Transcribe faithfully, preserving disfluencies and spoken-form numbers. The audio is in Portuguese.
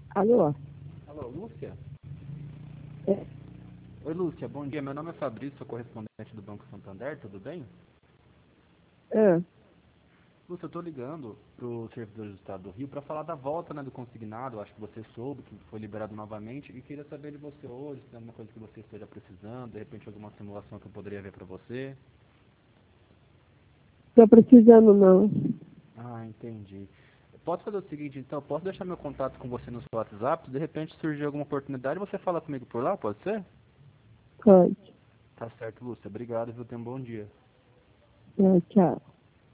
Alô? Alô, Lúcia? É, Oi, Lúcia, bom dia. Meu nome é Fabrício, sou correspondente do Banco Santander, tudo bem? é, Lúcia, eu estou ligando para os servidores do Estado do Rio para falar da volta, né, do consignado. Acho que você soube que foi liberado novamente e queria saber de você hoje, se tem alguma coisa que você esteja precisando, de repente alguma simulação que eu poderia ver para você. tô precisando não. Ah, entendi. Posso fazer o seguinte, então, posso deixar meu contato com você no seu WhatsApp? De repente surgir alguma oportunidade, você fala comigo por lá, pode ser? Pode. Tá certo, Lúcia. Obrigado, viu? Tenha um bom dia. É, tchau.